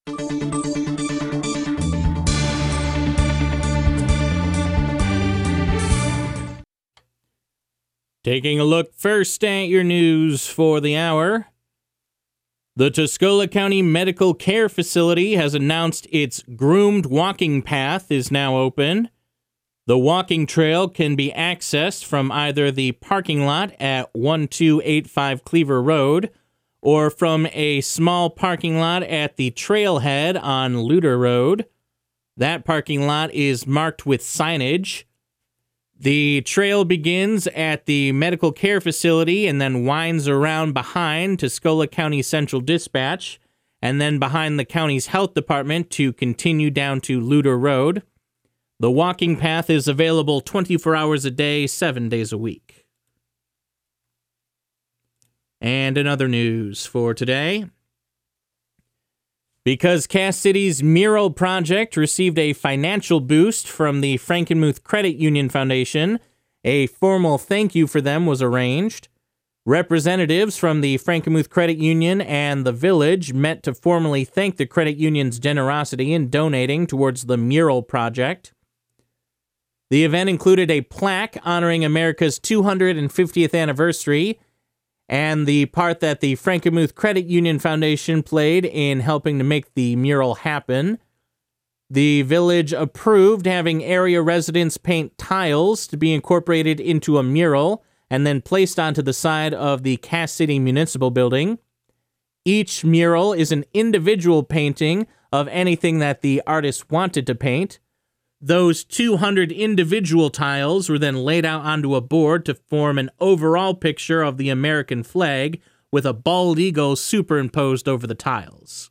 Taking a look first at your news for the hour. The Tuscola County Medical Care Facility has announced its groomed walking path is now open. The walking trail can be accessed from either the parking lot at 1285 Cleaver Road or from a small parking lot at the trailhead on Luter Road. That parking lot is marked with signage. The trail begins at the medical care facility and then winds around behind Tuscola County Central Dispatch and then behind the county's health department to continue down to Luter Road. The walking path is available 24 hours a day, 7 days a week. And in other news for today, because Cass City's mural project received a financial boost from the Frankenmuth Credit Union Foundation, a formal thank you for them was arranged. Representatives from the Frankenmuth Credit Union and the village met to formally thank the credit union's generosity in donating towards the mural project. The event included a plaque honoring America's 250th anniversary and the part that the Frankenmuth Credit Union Foundation played in helping to make the mural happen. The village approved having area residents paint tiles to be incorporated into a mural and then placed onto the side of the Cass City Municipal Building. Each mural is an individual painting of anything that the artist wanted to paint. Those 200 individual tiles were then laid out onto a board to form an overall picture of the American flag with a bald eagle superimposed over the tiles.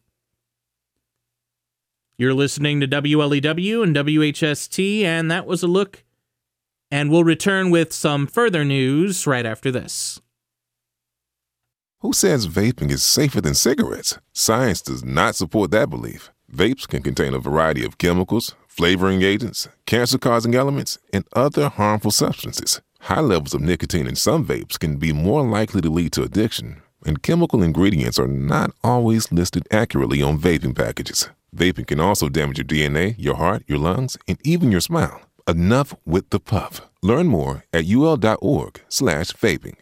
You're listening to WLEW and WHST, and that was a look. And we'll return with some further news right after this. Who says vaping is safer than cigarettes? Science does not support that belief. Vapes can contain a variety of chemicals, flavoring agents, cancer-causing elements, and other harmful substances. High levels of nicotine in some vapes can be more likely to lead to addiction, and chemical ingredients are not always listed accurately on vaping packages. Vaping can also damage your DNA, your heart, your lungs, and even your smile. Enough with the puff. Learn more at ul.org/vaping.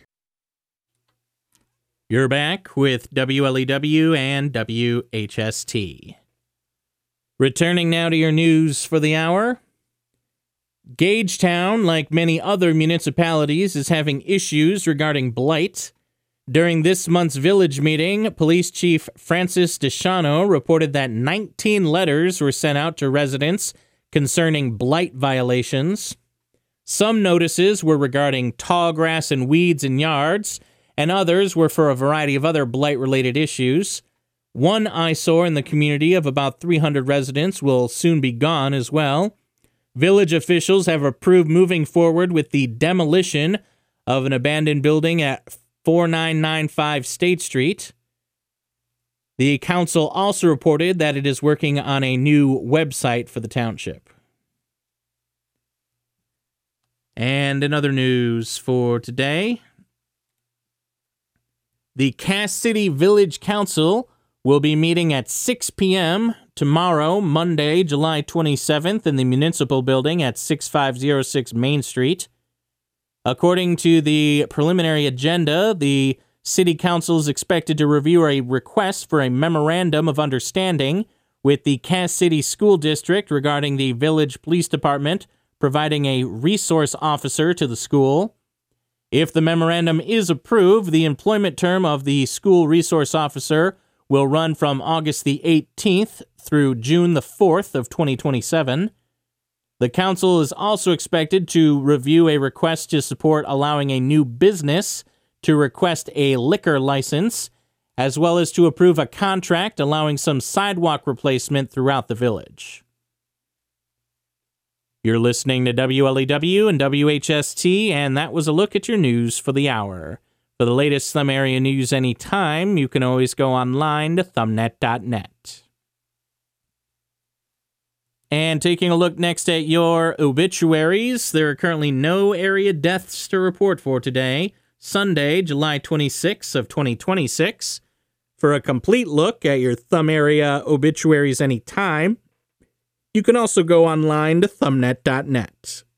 You're back with WLEW and WHST. Returning now to your news for the hour. Gagetown, like many other municipalities, is having issues regarding blight. During this month's village meeting, Police Chief Francis DeShano reported that 19 letters were sent out to residents concerning blight violations. Some notices were regarding tall grass and weeds in yards, and others were for a variety of other blight-related issues. One eyesore in the community of about 300 residents will soon be gone as well. Village officials have approved moving forward with the demolition of an abandoned building at 4995 State Street. The council also reported that it is working on a new website for the township. And in other news for today, the Cass City Village Council will be meeting at 6 p.m. tomorrow, Monday, July 27th, in the Municipal Building at 6506 Main Street. According to the preliminary agenda, the City Council is expected to review a request for a memorandum of understanding with the Cass City School District regarding the Village Police Department providing a resource officer to the school. If the memorandum is approved, the employment term of the school resource officer will run from August the 18th through June the 4th of 2027. The council is also expected to review a request to support allowing a new business to request a liquor license, as well as to approve a contract allowing some sidewalk replacement throughout the village. You're listening to WLEW and WHST, and that was a look at your news for the hour. For the latest Thumb Area news anytime, you can always go online to thumbnet.net. And taking a look next at your obituaries, there are currently no area deaths to report for today, Sunday, July 26th of 2026. For a complete look at your thumb area obituaries anytime, you can also go online to thumbnet.net.